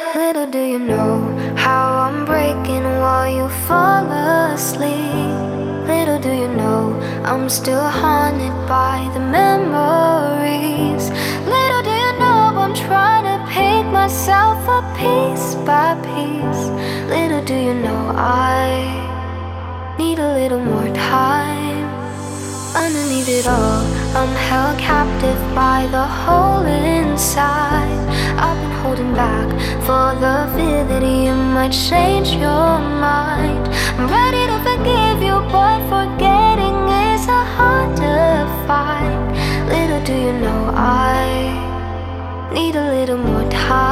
Little do you know how I'm breaking while you fall asleep. Little do you know I'm still haunted by the memories. Little do you know I'm trying to pick myself up piece by piece. Little do you know I need a little more time. Underneath it all, I'm held captive by the hole inside. I've been holding back for the fear that you might change your mind. I'm ready to forgive you, but forgetting is a harder fight. Little do you know I need a little more time.